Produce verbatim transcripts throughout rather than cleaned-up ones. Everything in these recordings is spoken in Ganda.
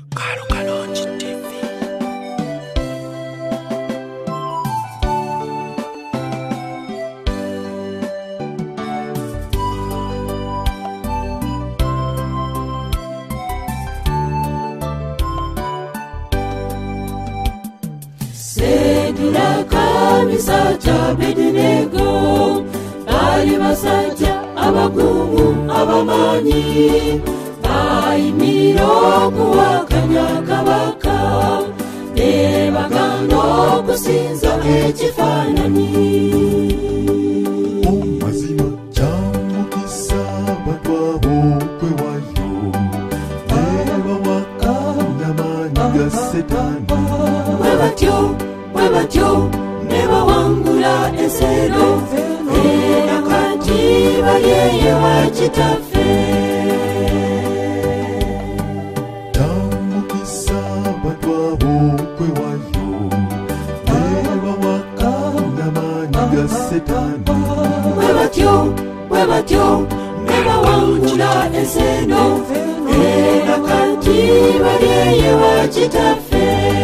Kalo Kalonji T V. Sedula kamisa cha Abedinego, bali basajja abakungu abamanyi, bayimira okuwakanya kabaka, ne bagamba okusinza ekifaananyi. Omazima kyamukisa abantu abo kwewayo, ne bawakanya amaanyi ga Setaani. Bwe batyo bwe batyo ne bawangula ensero, era kati bali eyo wa kitaffe. Kyamukisa abantu abo kwewayo, ne bawakanya amaanyi ga Setaani. Bwe batyo bwe batyo ne bawangula ensero, era kati bali eyo wa kitaffe.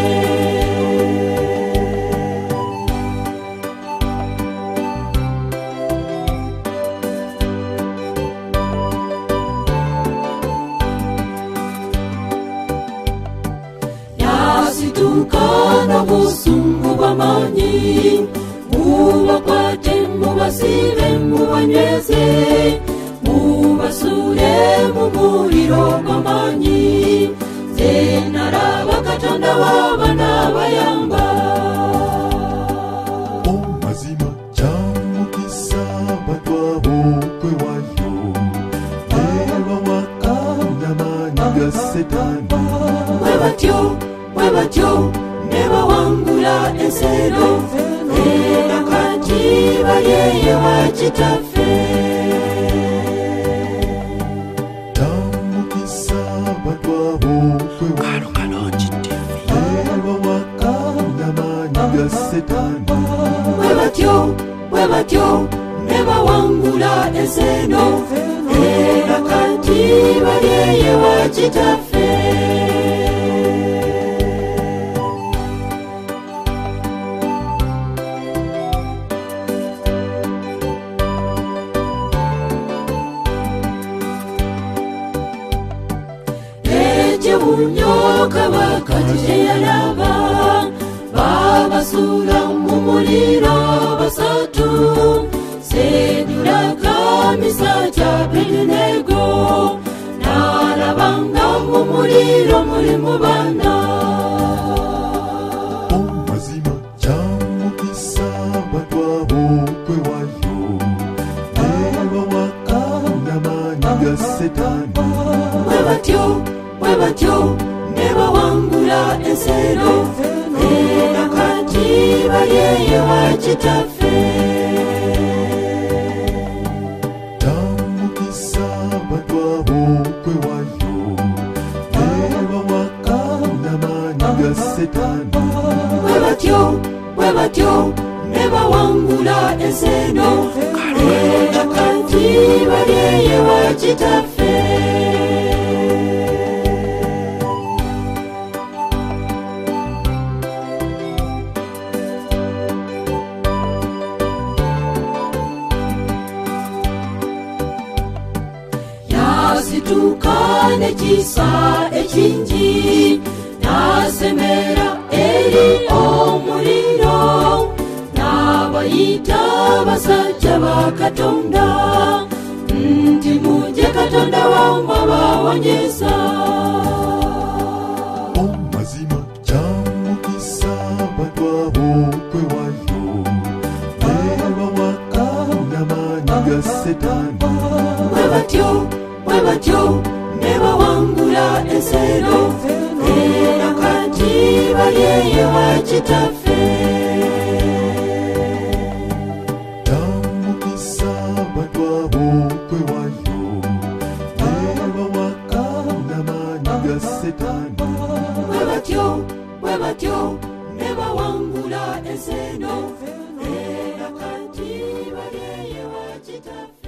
Tukana busungu bw'amaanyi, mubakwate mubasibe mubanyweze, mubasuule mu muliro gw'amaanyi. Nze nalaba Katonda w'abaana abayamba. Omazima kyamukisa abantu abo kwewayo, ne bawakanya amaanyi ga Setaani. Bwe batyo bwe batyo ne bawangula ensero, era kati bali eyo wa kitaffe. Kyamukisa abantu abo kwewayo, Kalo Kalonji T V. ne bawakanya amaanyi ga Setaani. Bwe batyo bwe batyo ne bawangula ensero, era kati bali eyo wa kitaffe. Ekyewunyo kabaka kyeyalaba, babasuula mu muliro basatu. Sedula kamisa kya Abedinego, n'alaba nga mu muliro mulimu baana. Omazima kyamukisa abantu abo kwewayo, ne bawakanya amaanyi ga Setaani. Bwe batyo bwe batyo ne bawangula ensero, era kati bali eyo wa kitaffe. Kyamukisa abantu abo kwewayo, ne bawakanya amaanyi ga Setaani. Bwe batyo bwe batyo ne bawangula ensero, era kati bali eyo wa kitaffe. Yasituka n'ekisa ekingi, n'asemera eri omuliro, n'abayita abasajja ba Katonda, nti mujje Katonda wammwe abawonyeza. Omazima kyamukisa abantu abo kwewayo, ne bawakanya amaanyi ga Setaani. Bwe batyo bwe batyo ne bawangula ensero, era kati bali eyo wa kitaffe. Kyamukisa abantu abo kwewayo, ne bawakanya amaanyi ga Setaani. Bwe batyo bwe batyo ne bawangula ensero, era kati bali eyo wa kitaffe.